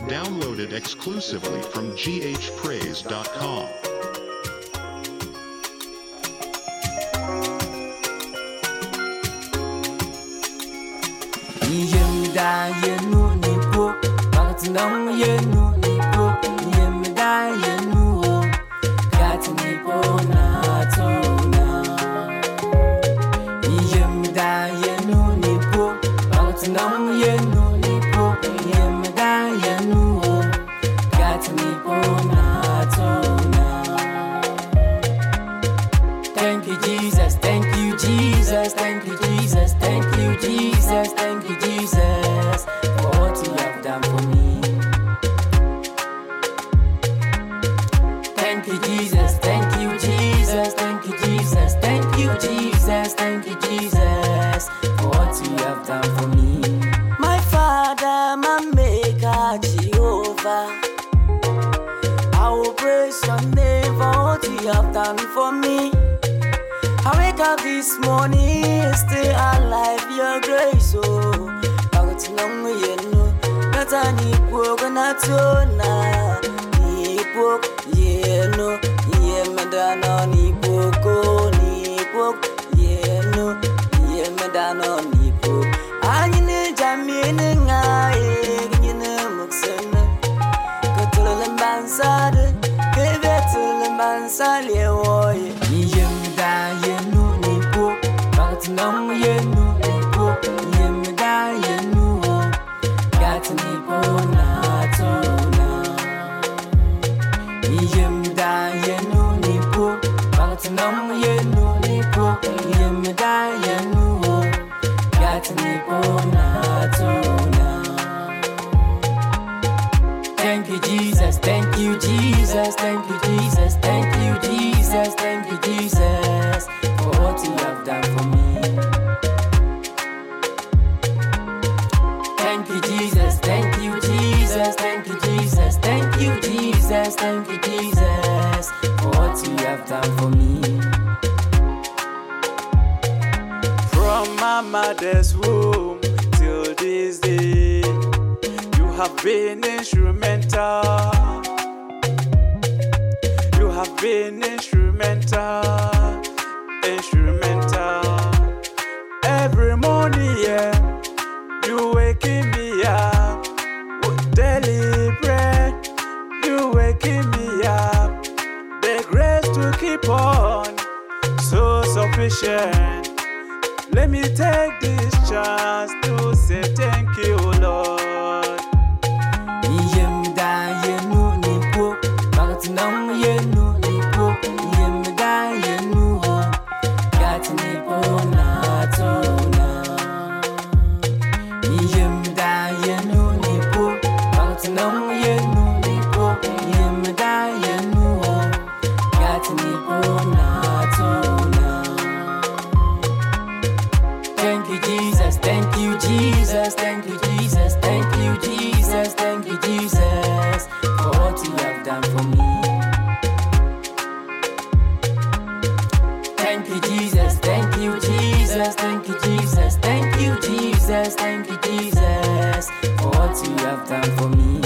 Downloaded exclusively from ghpraise.com. Thank you, Jesus. Thank you, Jesus. Thank you, Jesus. Thank you, Jesus. Thank you, Jesus, for what you have done for me. Thank you, Jesus. Thank you, Jesus. Thank you, Jesus. Thank you, Jesus. Thank you, Jesus, for what you have done for me. My Father, my Maker, Jehovah, I will praise your name for what you have done for me. I wake up this morning, stay alive, your grace, oh. I got to know you know that I need work and I don't know. Need work, yeah, no, yeah, madana, need work, oh, need work, yeah, no, yeah, madana, need work. I need Jammin and I, you know, Muxana. Go to the Mansard, give it to the Mansard, yeah, boy. No, you know, you die, you know, got me born at all. You die, you know, but no, you know, you die, you know, got me born at all. Thank you, Jesus, thank you, Jesus, thank you, Jesus, thank you, Jesus, thank you, Jesus, for what you have done for me. Thank you, Jesus. Thank you, Jesus. Thank you, Jesus. Thank you, Jesus. Thank you, Jesus, for what you have done for me. From my mother's womb till this day, you have been instrumental. You have been instrumental, instrumental. Every morning, yeah. You waking me up with daily bread. You waking me up. The grace to keep on, so sufficient. Let me take this chance to say thank you, Lord. Thank you, Jesus. Thank you, Jesus. Thank you, Jesus. Thank you, Jesus. Thank you, Jesus, for what you have done for me. Thank you, Jesus. Thank you, Jesus. Thank you, Jesus. Thank you, Jesus. Thank you, Jesus, for what you have done for me.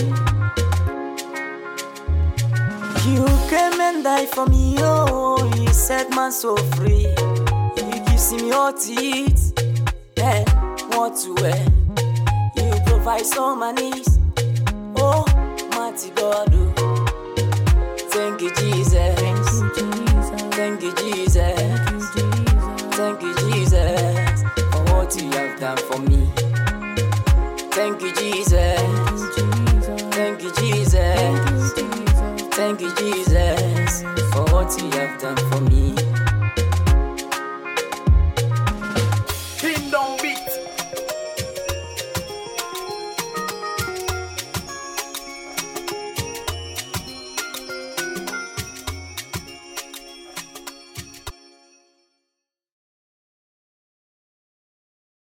You came and died for me, oh, you set my soul free. You give me your teeth and what to wear. You provide so my needs, oh, mighty God, oh. Thank you, Jesus. Thank you, Jesus. Thank you, Jesus, for what you have done for me. Thank you, Jesus. Thank you, Jesus. Thank you, Jesus, for what you have done for me.